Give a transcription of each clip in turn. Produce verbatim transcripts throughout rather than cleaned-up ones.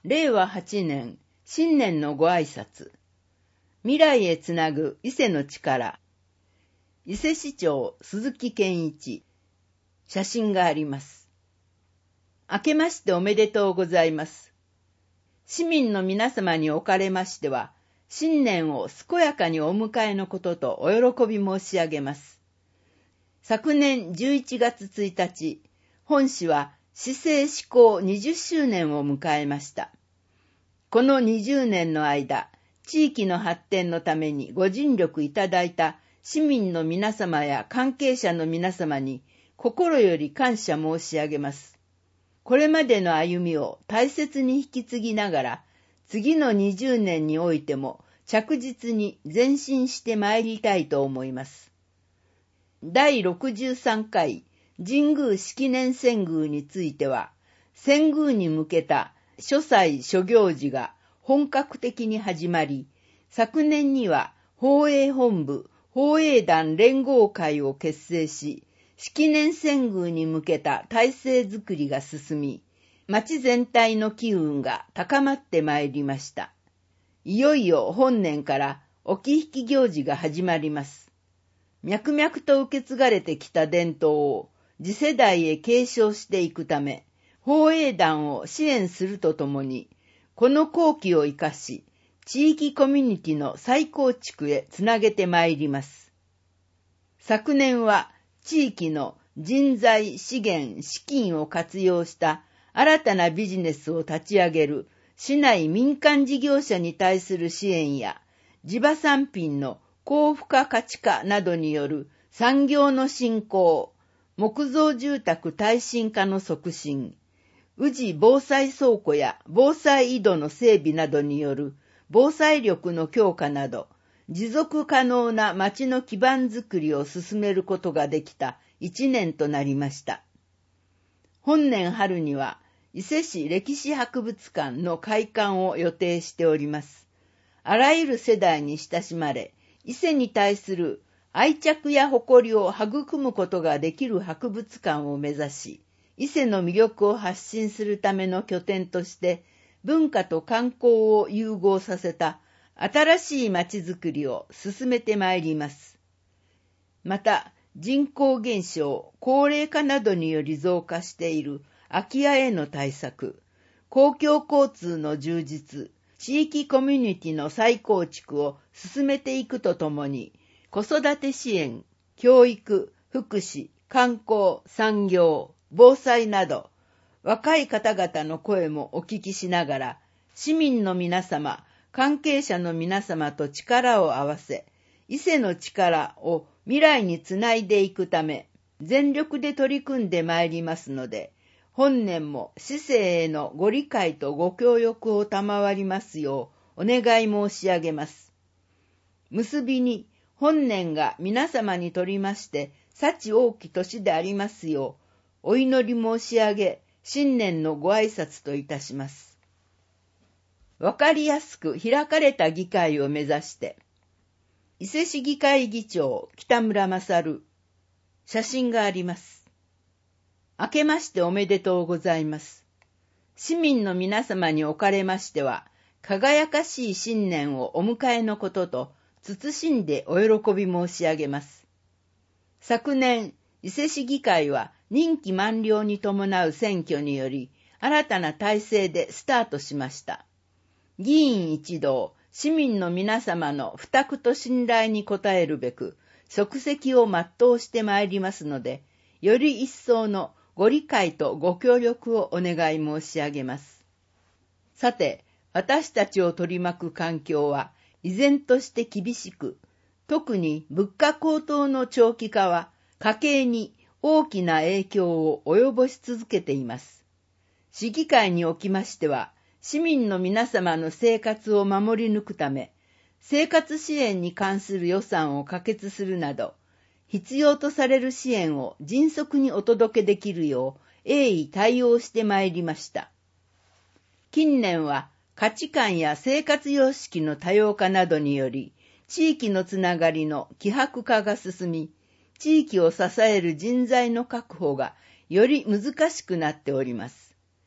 れいわはちねん、新年のご挨拶。未来へつなぐ伊勢の力。伊勢市長鈴木健一。写真があります。明けましておめでとうございます。市民の皆様におかれましては、新年を健やかにお迎えのこととお喜び申し上げます。昨年じゅういちがつついたち、本市は市政施行にじゅっしゅうねんを迎えました。このにじゅうねんの間、地域の発展のためにご尽力いただいた市民の皆様や関係者の皆様に心より感謝申し上げます。これまでの歩みを大切に引き継ぎながら、次のにじゅうねんにおいても着実に前進してまいりたいと思います。だいろくじゅうさんかい神宮式年遷宮については、遷宮に向けた諸祭諸行事が本格的に始まり、昨年には法営本部、法営団連合会を結成し、式年遷宮に向けた体制づくりが進み、町全体の機運が高まってまいりました。いよいよ本年から置き引き行事が始まります。脈々と受け継がれてきた伝統を次世代へ継承していくため、法営団を支援するとともに、この好機を生かし、地域コミュニティの再構築へつなげてまいります。昨年は地域の人材、資源、資金を活用した新たなビジネスを立ち上げる市内民間事業者に対する支援や、地場産品の高付加価値化などによる産業の振興、木造住宅耐震化の促進、宇治防災倉庫や防災井戸の整備などによる防災力の強化など、持続可能な町の基盤づくりを進めることができた一年となりました。本年春には伊勢市歴史博物館の開館を予定しております。あらゆる世代に親しまれ、伊勢に対する愛着や誇りを育むことができる博物館を目指し、伊勢の魅力を発信するための拠点として、文化と観光を融合させた新しい町づくりを進めてまいります。また、人口減少、高齢化などにより増加している空き家への対策、公共交通の充実、地域コミュニティの再構築を進めていくとともに、子育て支援、教育、福祉、観光、産業、防災など、若い方々の声もお聞きしながら、市民の皆様、関係者の皆様と力を合わせ、伊勢の力を未来につないでいくため、全力で取り組んでまいりますので、本年も市政へのご理解とご協力を賜りますようお願い申し上げます。結びに、本年が皆様にとりまして、幸多き年でありますよう、お祈り申し上げ、新年のご挨拶といたします。わかりやすく開かれた議会を目指して、伊勢市議会議長北村勝、写真があります。明けましておめでとうございます。市民の皆様におかれましては、輝かしい新年をお迎えのことと、謹んでお喜び申し上げます。昨年、伊勢市議会は任期満了に伴う選挙により、新たな体制でスタートしました。議員一同、市民の皆様の負託と信頼に応えるべく、職責を全うしてまいりますので、より一層のご理解とご協力をお願い申し上げます。さて、私たちを取り巻く環境は依然として厳しく、特に物価高騰の長期化は家計に大きな影響を及ぼし続けています。市議会におきましては、市民の皆様の生活を守り抜くため、生活支援に関する予算を可決するなど、必要とされる支援を迅速にお届けできるよう鋭意対応してまいりました。近年は価値観や生活様式の多様化などにより、地域のつながりの希薄化が進み、地域を支える人材の確保がより難しくなっております。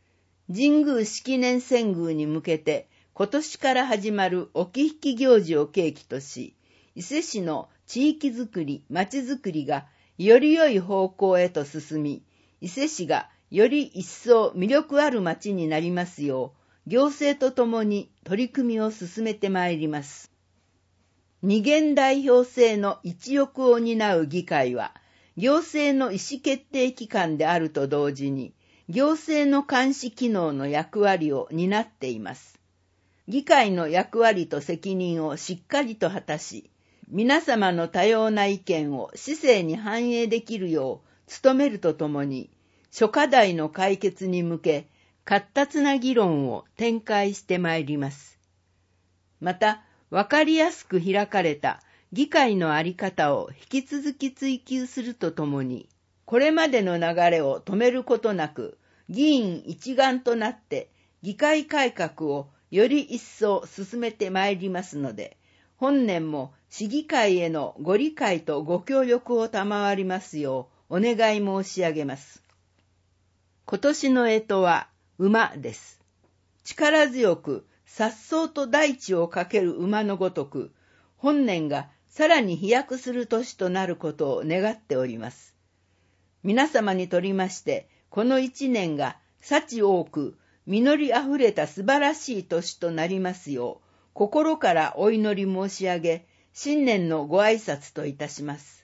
神宮式年遷宮に向けて今年から始まる置き引き行事を契機とし、伊勢市の地域づくり、町づくりがより良い方向へと進み、伊勢市がより一層魅力ある町になりますよう、行政とともに取り組みを進めてまいります。二元代表制の一翼を担う議会は、行政の意思決定機関であると同時に、行政の監視機能の役割を担っています。議会の役割と責任をしっかりと果たし、皆様の多様な意見を市政に反映できるよう努めるとともに、諸課題の解決に向け、活発な議論を展開してまいります。また、わかりやすく開かれた議会の在り方を引き続き追求するとともに、これまでの流れを止めることなく、議員一丸となって議会改革をより一層進めてまいりますので、本年も市議会へのご理解とご協力を賜りますようお願い申し上げます。今年の干支は馬です。力強く颯爽と大地をかける馬のごとく、本年がさらに飛躍する年となることを願っております。皆様にとりまして、この一年が幸多く、実りあふれた素晴らしい年となりますよう、心からお祈り申し上げ、新年のご挨拶といたします。